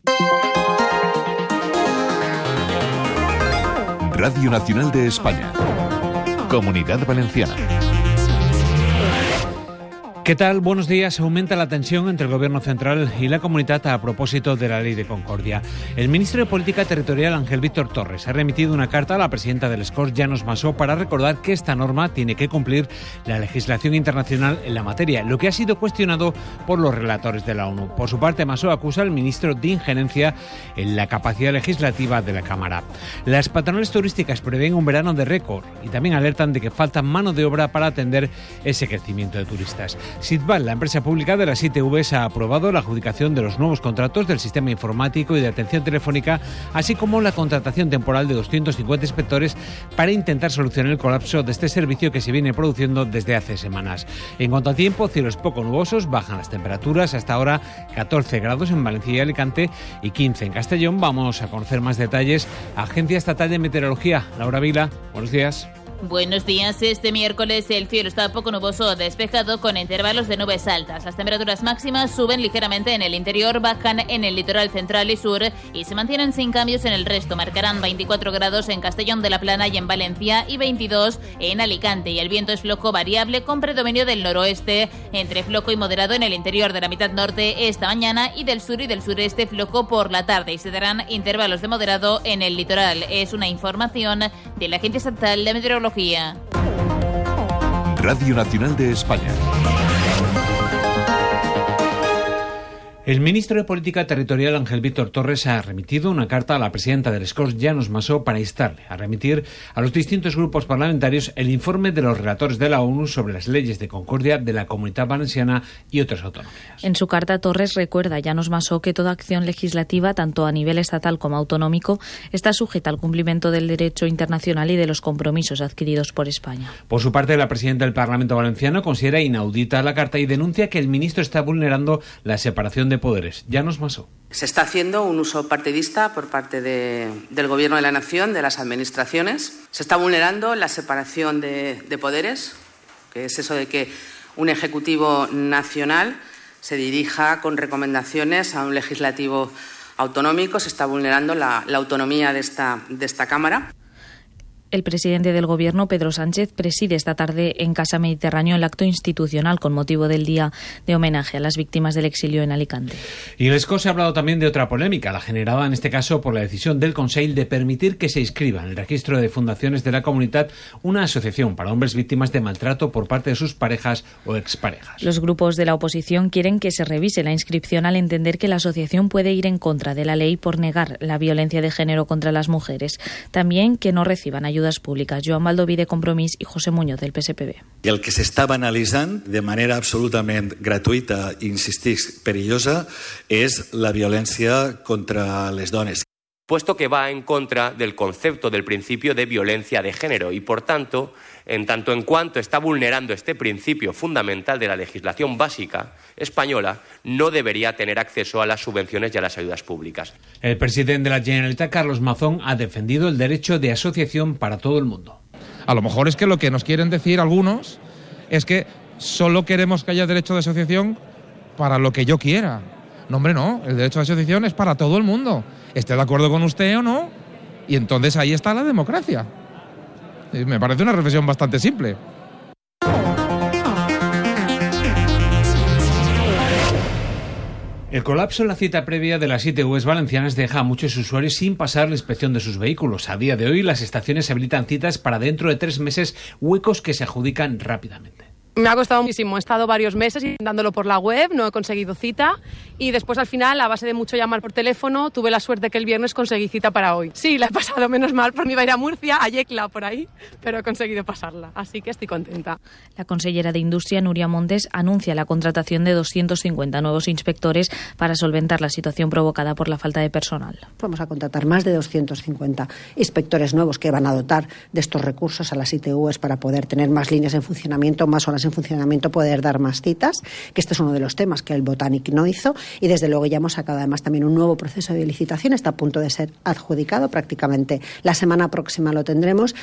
Radio Nacional de España. Comunidad Valenciana. ¿Qué tal? Buenos días. Aumenta la tensión entre el Gobierno central y la comunidad a propósito de la Ley de Concordia. El ministro de Política Territorial, Ángel Víctor Torres, ha remitido una carta a la presidenta del SCOS, Llanos Massó, para recordar que esta norma tiene que cumplir la legislación internacional en la materia, lo que ha sido cuestionado por los relatores de la ONU. Por su parte, Massó acusa al ministro de injerencia en la capacidad legislativa de la Cámara. Las patronales turísticas prevén un verano de récord y también alertan de que falta mano de obra para atender ese crecimiento de turistas. Sitbal, la empresa pública de las ITVs, ha aprobado la adjudicación de los nuevos contratos del sistema informático y de atención telefónica, así como la contratación temporal de 250 inspectores para intentar solucionar el colapso de este servicio que se viene produciendo desde hace semanas. En cuanto al tiempo, cielos poco nubosos, bajan las temperaturas, hasta ahora 14 grados en Valencia y Alicante y 15 en Castellón. Vamos a conocer más detalles. Agencia Estatal de Meteorología, Laura Vila, buenos días. Buenos días. Este miércoles el cielo está poco nuboso o despejado con intervalos de nubes altas. Las temperaturas máximas suben ligeramente en el interior, bajan en el litoral central y sur y se mantienen sin cambios en el resto. Marcarán 24 grados en Castellón de la Plana y en Valencia y 22 en Alicante. Y el viento es flojo variable con predominio del noroeste, entre flojo y moderado en el interior de la mitad norte esta mañana y del sur y del sureste flojo por la tarde. Y se darán intervalos de moderado en el litoral. Es una información de la Agencia Estatal de Meteorología. Radio Nacional de España. El ministro de Política Territorial, Ángel Víctor Torres, ha remitido una carta a la presidenta del SCOS, Llanos Massó, para instarle a remitir a los distintos grupos parlamentarios el informe de los relatores de la ONU sobre las leyes de concordia de la Comunidad Valenciana y otras autonomías. En su carta, Torres recuerda a Llanos Massó que toda acción legislativa, tanto a nivel estatal como autonómico, está sujeta al cumplimiento del derecho internacional y de los compromisos adquiridos por España. Por su parte, la presidenta del Parlamento Valenciano considera inaudita la carta y denuncia que el ministro está vulnerando la separación de poderes. Llanos Massó. Se está haciendo un uso partidista por parte del Gobierno de la Nación, de las administraciones. Se está vulnerando la separación de poderes, que es eso de que un Ejecutivo nacional se dirija con recomendaciones a un Legislativo autonómico. Se está vulnerando la autonomía de esta Cámara. El presidente del Gobierno, Pedro Sánchez, preside esta tarde en Casa Mediterráneo el acto institucional con motivo del Día de Homenaje a las Víctimas del Exilio en Alicante. Y el SCOS ha hablado también de otra polémica, la generada en este caso por la decisión del Consell de permitir que se inscriba en el registro de fundaciones de la comunidad una asociación para hombres víctimas de maltrato por parte de sus parejas o exparejas. Los grupos de la oposición quieren que se revise la inscripción al entender que la asociación puede ir en contra de la ley por negar la violencia de género contra las mujeres. También que no reciban ayudas públiques. Joan Baldoví, de Compromís, i José Muñoz, del PSPB. I el que s'està banalitzant de manera absolutament gratuïta i, insistisc, perillosa és la violència contra les dones. Puesto que va en contra del concepto del principio de violencia de género y, por tanto en cuanto está vulnerando este principio fundamental de la legislación básica española, no debería tener acceso a las subvenciones y a las ayudas públicas. El presidente de la Generalitat, Carlos Mazón, ha defendido el derecho de asociación para todo el mundo. A lo mejor es que lo que nos quieren decir algunos es que solo queremos que haya derecho de asociación para lo que yo quiera. No, hombre, no. El derecho de asociación es para todo el mundo. Esté de acuerdo con usted o no. Y entonces ahí está la democracia. Me parece una reflexión bastante simple. El colapso en la cita previa de las ITVs valencianas deja a muchos usuarios sin pasar la inspección de sus vehículos. A día de hoy, las estaciones habilitan citas para dentro de 3 meses, huecos que se adjudican rápidamente. Me ha costado muchísimo, he estado varios meses intentándolo por la web, no he conseguido cita y después al final, a base de mucho llamar por teléfono, tuve la suerte que el viernes conseguí cita para hoy. Sí, la he pasado menos mal, por mí iba a ir a Murcia, a Yecla, por ahí, pero he conseguido pasarla, así que estoy contenta. La consellera de Industria, Núria Montes, anuncia la contratación de 250 nuevos inspectores para solventar la situación provocada por la falta de personal. Vamos a contratar más de 250 inspectores nuevos que van a dotar de estos recursos a las ITVs para poder tener más líneas en funcionamiento, más horas en funcionamiento, poder dar más citas, que este es uno de los temas que el Botanic no hizo, y desde luego ya hemos sacado además también un nuevo proceso de licitación, está a punto de ser adjudicado, prácticamente la semana próxima lo tendremos.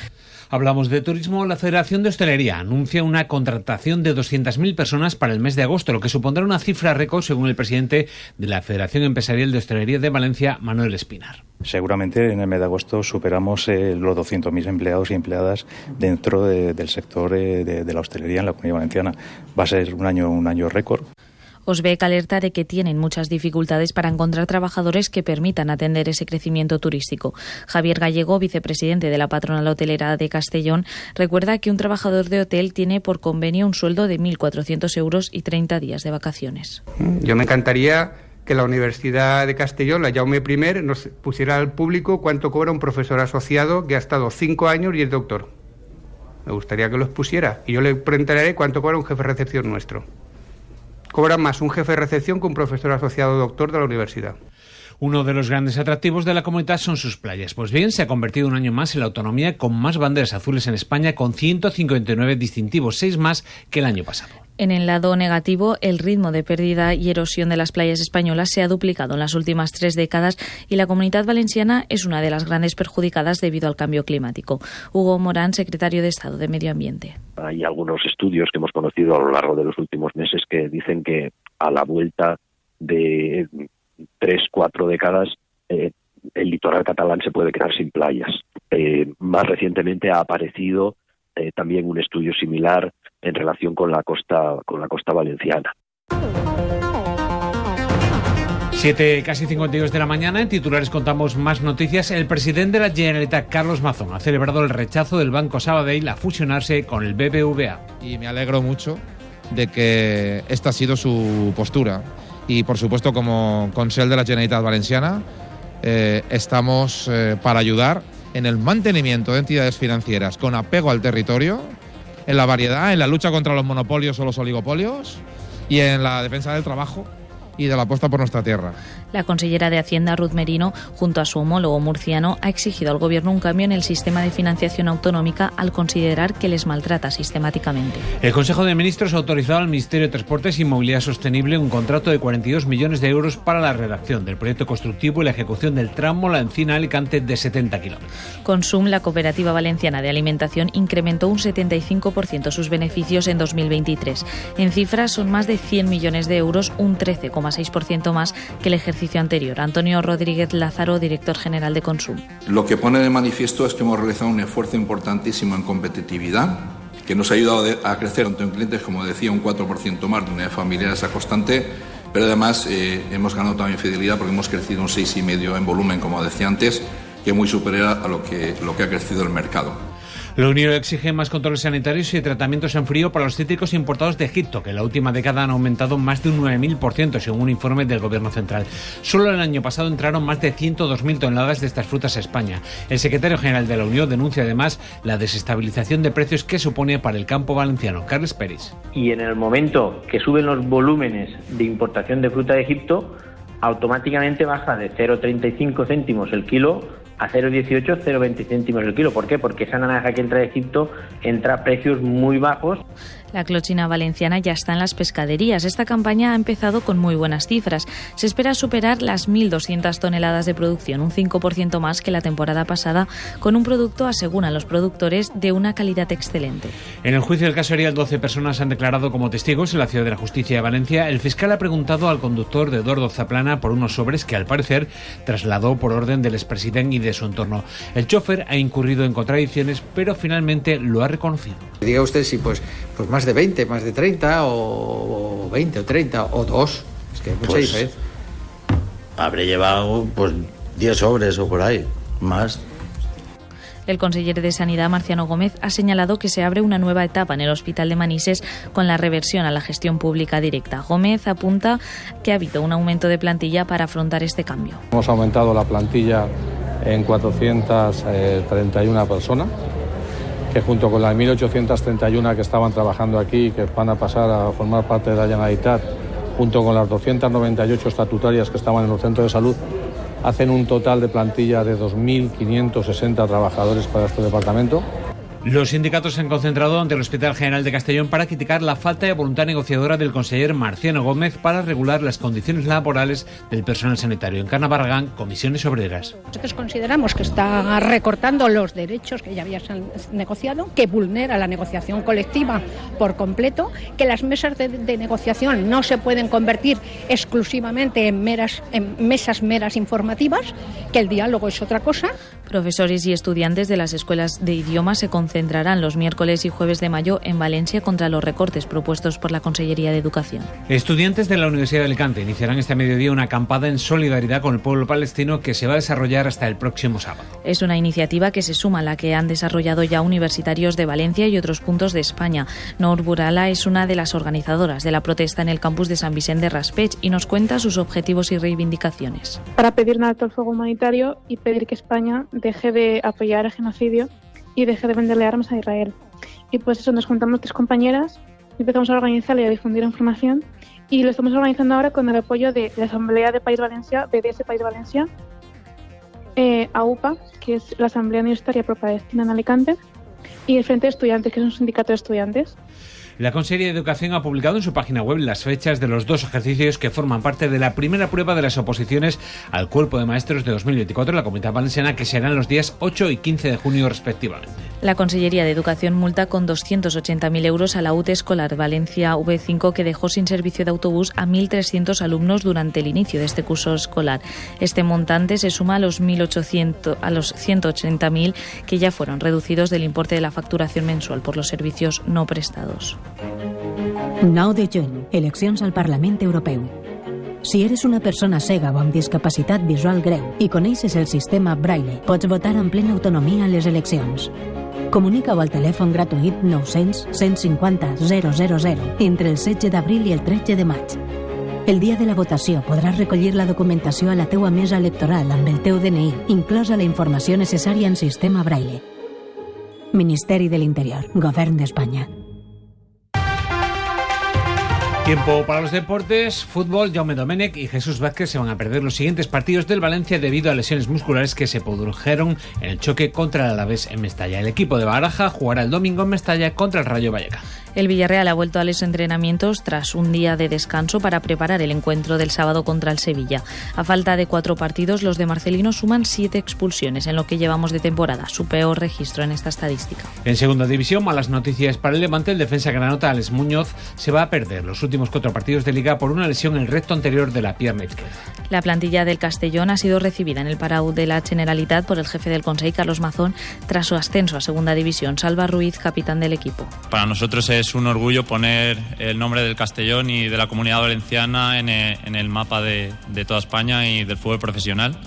Hablamos de turismo. La Federación de Hostelería anuncia una contratación de 200.000 personas para el mes de agosto, lo que supondrá una cifra récord según el presidente de la Federación Empresarial de Hostelería de Valencia, Manuel Espinar. Seguramente en el mes de agosto superamos los 200.000 empleados y empleadas dentro del sector de la hostelería en la Comunidad Valenciana. Va a ser un año récord. Osbec alerta de que tienen muchas dificultades para encontrar trabajadores que permitan atender ese crecimiento turístico. Javier Gallego, vicepresidente de la Patronal Hotelera de Castellón, recuerda que un trabajador de hotel tiene por convenio un sueldo de 1.400 euros y 30 días de vacaciones. Yo me encantaría que la Universidad de Castellón, la Jaume I, nos pusiera al público cuánto cobra un profesor asociado que ha estado 5 años y es doctor. Me gustaría que los pusiera. Y yo le preguntaré cuánto cobra un jefe de recepción nuestro. Cobra más un jefe de recepción que un profesor asociado doctor de la universidad. Uno de los grandes atractivos de la comunidad son sus playas. Pues bien, se ha convertido un año más en la autonomía con más banderas azules en España, con 159 distintivos, 6 más que el año pasado. En el lado negativo, el ritmo de pérdida y erosión de las playas españolas se ha duplicado en las últimas 3 décadas y la Comunidad Valenciana es una de las grandes perjudicadas debido al cambio climático. Hugo Morán, secretario de Estado de Medio Ambiente. Hay algunos estudios que hemos conocido a lo largo de los últimos meses que dicen que a la vuelta de 3-4 décadas el litoral catalán se puede quedar sin playas. Más recientemente ha aparecido también un estudio similar en relación con la costa valenciana. 7, casi 52 de la mañana. En titulares contamos más noticias. El presidente de la Generalitat, Carlos Mazón, ha celebrado el rechazo del Banco Sabadell a fusionarse con el BBVA. Y me alegro mucho de que esta ha sido su postura. Y, por supuesto, como Consell de la Generalitat Valenciana, estamos para ayudar en el mantenimiento de entidades financieras con apego al territorio, en la variedad, en la lucha contra los monopolios o los oligopolios y en la defensa del trabajo y de la apuesta por nuestra tierra. La consellera de Hacienda, Ruth Merino, junto a su homólogo murciano, ha exigido al Gobierno un cambio en el sistema de financiación autonómica al considerar que les maltrata sistemáticamente. El Consejo de Ministros ha autorizado al Ministerio de Transportes y Movilidad Sostenible un contrato de 42 millones de euros para la redacción del proyecto constructivo y la ejecución del tramo La Encina-Alicante de 70 kilómetros. Consum, la cooperativa valenciana de alimentación, incrementó un 75% sus beneficios en 2023. En cifras son más de 100 millones de euros, un 13,6% más que el ejercicio anterior. Antonio Rodríguez Lázaro, director general de Consum. Lo que pone de manifiesto es que hemos realizado un esfuerzo importantísimo en competitividad, que nos ha ayudado a crecer tanto en clientes, como decía, un 4% más de unidades familiares a constante, pero además hemos ganado también fidelidad porque hemos crecido un 6,5% en volumen, como decía antes, que es muy superior a lo que ha crecido el mercado. La Unión exige más controles sanitarios y tratamientos en frío para los cítricos importados de Egipto, que en la última década han aumentado más de un 9.000%, según un informe del Gobierno central. Solo el año pasado entraron más de 102.000 toneladas de estas frutas a España. El secretario general de la Unión denuncia además la desestabilización de precios que supone para el campo valenciano. Carles Peris. Y en el momento que suben los volúmenes de importación de fruta de Egipto, automáticamente baja de 0,35 céntimos el kilo a 0,18, 0,20 céntimos el kilo. ¿Por qué? Porque esa naranja que entra de Egipto entra a precios muy bajos. La clochina valenciana ya está en las pescaderías. Esta campaña ha empezado con muy buenas cifras. Se espera superar las 1.200 toneladas de producción, un 5% más que la temporada pasada, con un producto, aseguran los productores, de una calidad excelente. En el juicio del caso Ariel, 12 personas han declarado como testigos en la Ciudad de la Justicia de Valencia. El fiscal ha preguntado al conductor de Eduardo Zaplana por unos sobres que, al parecer, trasladó por orden del expresidente y de su entorno. El chofer ha incurrido en contradicciones, pero finalmente lo ha reconocido. Diga usted si pues más de 20, más de 30 o 20 o 30 o 2. Es que hay mucha diferencia. Habré llevado 10 sobres o por ahí, más. El consejero de Sanidad, Marciano Gómez, ha señalado que se abre una nueva etapa en el Hospital de Manises con la reversión a la gestión pública directa. Gómez apunta que ha habido un aumento de plantilla para afrontar este cambio. Hemos aumentado la plantilla en 431 personas, que junto con las 1.831 que estaban trabajando aquí, que van a pasar a formar parte de la Generalitat, junto con las 298 estatutarias que estaban en los centros de salud, hacen un total de plantilla de 2.560 trabajadores para este departamento. Los sindicatos se han concentrado ante el Hospital General de Castellón para criticar la falta de voluntad negociadora del conseller Marciano Gómez para regular las condiciones laborales del personal sanitario. Encarna Barragán, Comisiones Obreras. Nosotros consideramos que está recortando los derechos que ya habían negociado, que vulnera la negociación colectiva por completo, que las mesas de negociación no se pueden convertir exclusivamente en mesas meras informativas, que el diálogo es otra cosa. Profesores y estudiantes de las escuelas de idiomas se concentrarán los miércoles y jueves de mayo en Valencia contra los recortes propuestos por la Consellería de Educación. Estudiantes de la Universidad de Alicante iniciarán este mediodía una acampada en solidaridad con el pueblo palestino que se va a desarrollar hasta el próximo sábado. Es una iniciativa que se suma a la que han desarrollado ya universitarios de Valencia y otros puntos de España. Noor Burala es una de las organizadoras de la protesta en el campus de San Vicente de Raspech y nos cuenta sus objetivos y reivindicaciones. Para pedir un alto al fuego humanitario y pedir que España deje de apoyar el genocidio y deje de venderle armas a Israel. Y pues eso, nos juntamos 3 compañeras y empezamos a organizar y a difundir información, y lo estamos organizando ahora con el apoyo de la Asamblea de País Valencià, BDS País Valencià, AUPA, que es la Asamblea Universitaria Pro-Palestina en Alicante, y el Frente de Estudiantes, que es un sindicato de estudiantes. La Consellería de Educación ha publicado en su página web las fechas de los 2 ejercicios que forman parte de la primera prueba de las oposiciones al Cuerpo de Maestros de 2024 en la Comunidad Valenciana, que serán los días 8 y 15 de junio respectivamente. La Consellería de Educación multa con 280.000 euros a la UT Escolar Valencia V5, que dejó sin servicio de autobús a 1.300 alumnos durante el inicio de este curso escolar. Este montante se suma a los 180.000 que ya fueron reducidos del importe de la facturación mensual por los servicios no prestados. 9 de juny, eleccions al Parlament Europeu. Si eres una persona cega o amb discapacitat visual greu i coneixes el sistema Braille, pots votar en plena autonomia a les eleccions. Comunica-ho al telèfon gratuït 900 150 000 entre el 16 d'abril i el 13 de maig. El dia de la votació podràs recollir la documentació a la teua mesa electoral amb el teu DNI, inclosa la informació necessària en sistema Braille. Ministeri de l'Interior, Govern d'Espanya. Tiempo para los deportes. Fútbol, Jaume Domènech y Jesús Vázquez se van a perder los siguientes partidos del Valencia debido a lesiones musculares que se produjeron en el choque contra el Alavés en Mestalla. El equipo de Baraja jugará el domingo en Mestalla contra el Rayo Vallecano. El Villarreal ha vuelto a los entrenamientos tras un día de descanso para preparar el encuentro del sábado contra el Sevilla. A falta de 4 partidos, los de Marcelino suman 7 expulsiones en lo que llevamos de temporada, su peor registro en esta estadística. En segunda división, malas noticias para el Levante. El defensa granota Alex Muñoz se va a perder los últimos 4 partidos de Liga por una lesión en el recto anterior de la pierna izquierda. La plantilla del Castellón ha sido recibida en el Palau de la Generalitat por el jefe del Consell, Carlos Mazón, tras su ascenso a segunda división. Salva Ruiz, capitán del equipo. Para nosotros es un orgullo poner el nombre del Castellón y de la Comunidad Valenciana en el mapa de toda España y del fútbol profesional,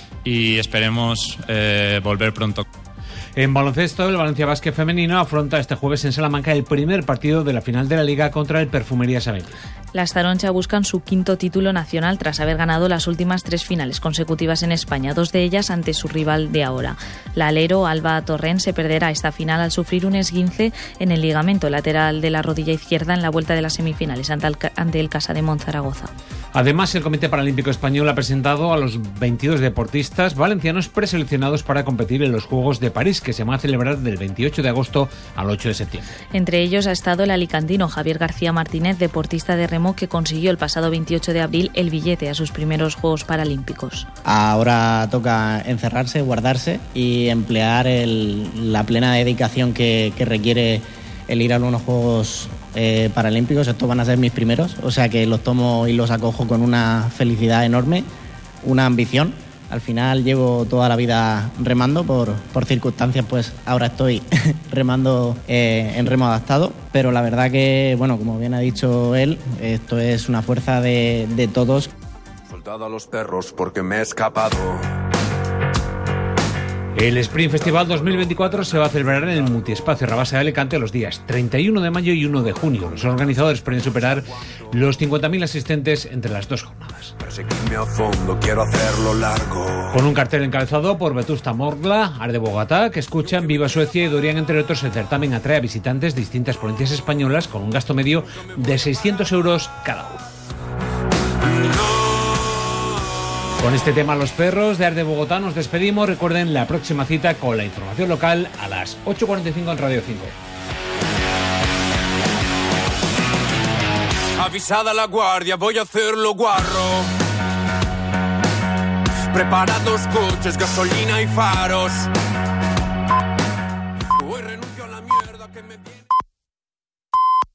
y esperemos volver pronto. En baloncesto, el Valencia Basket femenino afronta este jueves en Salamanca el primer partido de la final de la Liga contra el Perfumerías Avenida. Las Taroncha buscan su 5º título nacional tras haber ganado las últimas 3 finales consecutivas en España, 2 de ellas ante su rival de ahora. La alero Alba Torrent se perderá esta final al sufrir un esguince en el ligamento lateral de la rodilla izquierda en la vuelta de las semifinales ante el Casademont Zaragoza. Además, el Comité Paralímpico Español ha presentado a los 22 deportistas valencianos preseleccionados para competir en los Juegos de París, que se van a celebrar del 28 de agosto al 8 de septiembre. Entre ellos ha estado el alicantino Javier García Martínez, deportista de remo, que consiguió el pasado 28 de abril el billete a sus primeros Juegos Paralímpicos. Ahora toca encerrarse, guardarse y emplear la plena dedicación que requiere el ir a unos Juegos Paralímpicos. Estos van a ser mis primeros, o sea que los tomo y los acojo con una felicidad enorme, una ambición. Al final llevo toda la vida remando, por circunstancias pues ahora estoy remando en remo adaptado, pero la verdad que, bueno, como bien ha dicho él, esto es una fuerza de todos. Soltado a los perros porque me he escapado. El Sprint Festival 2024 se va a celebrar en el Multiespacio Rabasa de Alicante los días 31 de mayo y 1 de junio. Los organizadores pueden superar los 50.000 asistentes entre las 2 jornadas. Con un cartel encabezado por Vetusta Morla, Arde Bogotá, que escuchan Viva Suecia y Dorian, entre otros, el certamen atrae a visitantes de distintas provincias españolas con un gasto medio de 600 euros cada uno. Con este tema, los perros de Arte Bogotá, nos despedimos. Recuerden la próxima cita con la información local a las 8:45 en Radio 5. Avisada la guardia, voy a hacerlo guarro. Preparados coches, gasolina y faros.